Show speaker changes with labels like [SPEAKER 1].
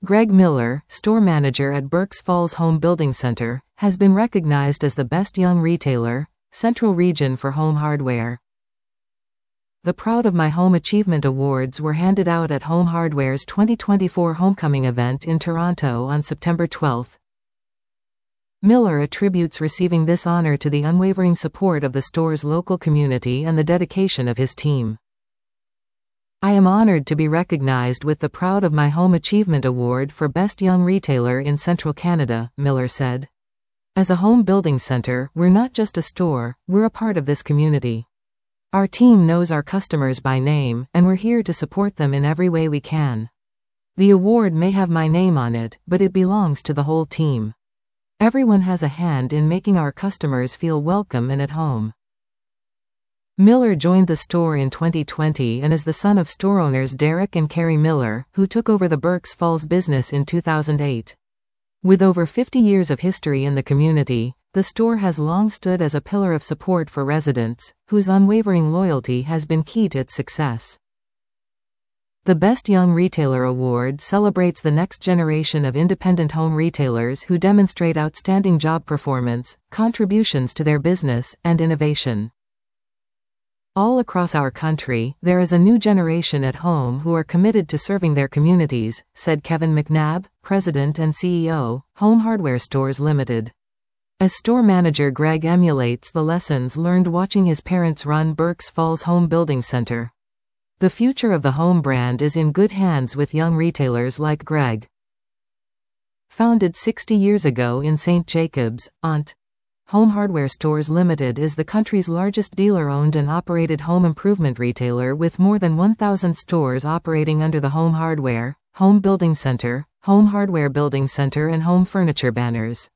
[SPEAKER 1] Greg Miller, store manager at Burkes Falls Home Building Center, has been recognized as the best young retailer, Central Region for home hardware. The Proud of My Home Achievement Awards were handed out at Home Hardware's 2024 Homecoming event in Toronto on September 12. Miller attributes receiving this honor to the unwavering support of the store's local community and the dedication of his team. "I am honored to be recognized with the Proud of My Home Achievement Award for Best Young Retailer in Central Canada," Miller said. "As a home building center, we're not just a store, we're a part of this community. Our team knows our customers by name, and we're here to support them in every way we can. The award may have my name on it, but it belongs to the whole team. Everyone has a hand in making our customers feel welcome and at home." Miller joined the store in 2020 and is the son of store owners Derek and Carrie Miller, who took over the Burkes Falls business in 2008. With over 50 years of history in the community, the store has long stood as a pillar of support for residents, whose unwavering loyalty has been key to its success. The Best Young Retailer Award celebrates the next generation of independent home retailers who demonstrate outstanding job performance, contributions to their business, and innovation. "All across our country, there is a new generation at home who are committed to serving their communities," said Kevin McNabb, President and CEO, Home Hardware Stores Limited. As store manager, Greg emulates the lessons learned watching his parents run Burkes Falls Home Building Center. "The future of the home brand is in good hands with young retailers like Greg." Founded 60 years ago in St. Jacobs, Ont. Home Hardware Stores Limited is the country's largest dealer-owned and operated home improvement retailer with more than 1,000 stores operating under the Home Hardware, Home Building Center, Home Hardware Building Center and Home Furniture banners.